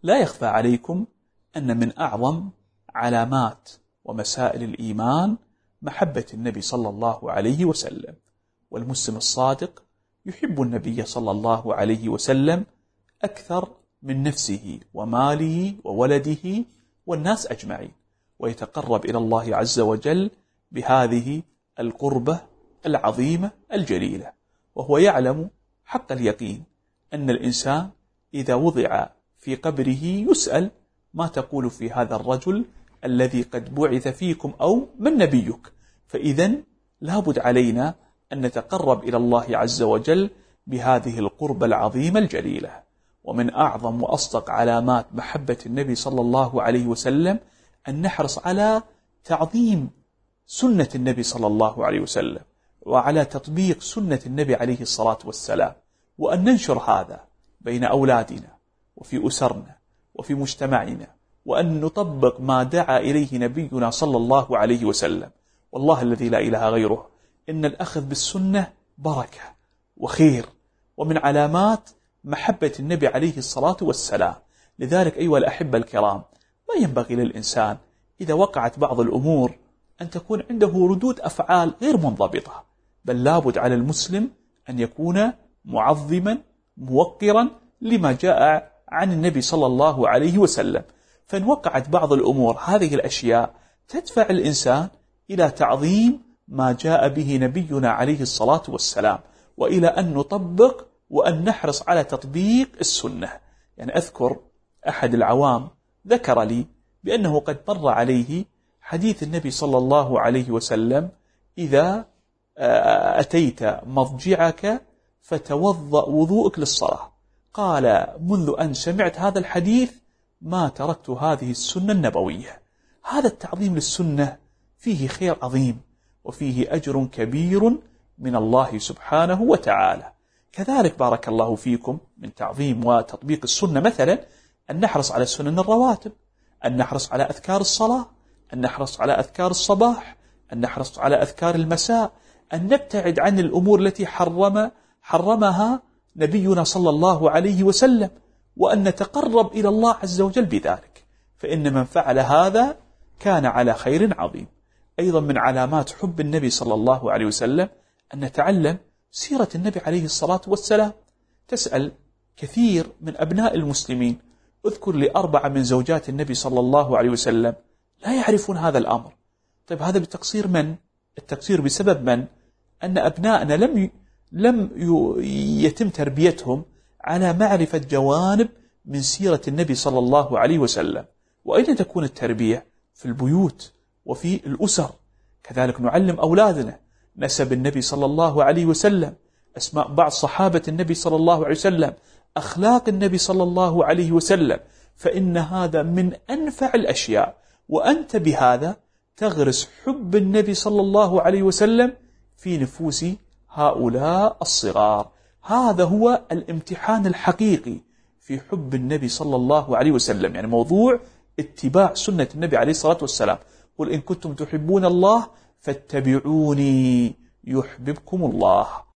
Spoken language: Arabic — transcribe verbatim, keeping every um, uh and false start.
لا يخفى عليكم أن من أعظم علامات ومسائل الإيمان محبة النبي صلى الله عليه وسلم، والمسلم الصادق يحب النبي صلى الله عليه وسلم أكثر من نفسه وماله وولده والناس أجمعين، ويتقرب إلى الله عز وجل بهذه القربة العظيمة الجليلة، وهو يعلم حق اليقين أن الإنسان إذا وضع في قبره يسأل: ما تقول في هذا الرجل الذي قد بعث فيكم، أو من نبيك؟ فإذن لابد علينا أن نتقرب إلى الله عز وجل بهذه القربة العظيمة الجليلة. ومن أعظم وأصدق علامات محبة النبي صلى الله عليه وسلم أن نحرص على تعظيم سنة النبي صلى الله عليه وسلم، وعلى تطبيق سنة النبي عليه الصلاة والسلام، وأن ننشر هذا بين أولادنا وفي أسرنا وفي مجتمعنا، وأن نطبق ما دعا إليه نبينا صلى الله عليه وسلم. والله الذي لا إله غيره إن الأخذ بالسنة بركة وخير، ومن علامات محبة النبي عليه الصلاة والسلام. لذلك أيها الأحبة الكرام، ما ينبغي للإنسان إذا وقعت بعض الأمور أن تكون عنده ردود أفعال غير منضبطة، بل لابد على المسلم أن يكون معظما موقرا لما جاء عن النبي صلى الله عليه وسلم. فإن وقعت بعض الأمور، هذه الأشياء تدفع الإنسان إلى تعظيم ما جاء به نبينا عليه الصلاة والسلام، وإلى أن نطبق وأن نحرص على تطبيق السنة. يعني أذكر أحد العوام ذكر لي بأنه قد مر عليه حديث النبي صلى الله عليه وسلم: إذا أتيت مضجعك فتوضأ وضوءك للصلاة. قال: منذ أن سمعت هذا الحديث ما تركت هذه السنة النبوية. هذا التعظيم للسنة فيه خير عظيم، وفيه أجر كبير من الله سبحانه وتعالى. كذلك بارك الله فيكم من تعظيم وتطبيق السنة مثلا أن نحرص على السنن الرواتب، أن نحرص على أذكار الصلاة، أن نحرص على أذكار الصباح، أن نحرص على أذكار المساء، أن نبتعد عن الأمور التي حرم حرمها نبينا صلى الله عليه وسلم، وأن نتقرب إلى الله عز وجل بذلك، فإن من فعل هذا كان على خير عظيم. أيضا من علامات حب النبي صلى الله عليه وسلم أن نتعلم سيرة النبي عليه الصلاة والسلام. تسأل كثير من أبناء المسلمين: اذكر لي أربعة من زوجات النبي صلى الله عليه وسلم، لا يعرفون هذا الأمر. طيب هذا بتقصير من؟ التقصير بسبب من؟ أن أبنائنا لم ي... لم ي... يتم تربيتهم على معرفة جوانب من سيرة النبي صلى الله عليه وسلم. وأين تكون التربية؟ في البيوت وفي الأسر. كذلك نعلم أولادنا نسب النبي صلى الله عليه وسلم، أسماء بعض صحابة النبي صلى الله عليه وسلم، أخلاق النبي صلى الله عليه وسلم، فإن هذا من أنفع الأشياء. وأنت بهذا تغرس حب النبي صلى الله عليه وسلم في نفوس هؤلاء الصغار. هذا هو الامتحان الحقيقي في حب النبي صلى الله عليه وسلم، يعني موضوع اتباع سنة النبي عليه الصلاة والسلام. قل إن كنتم تحبون الله فاتبعوني يحببكم الله.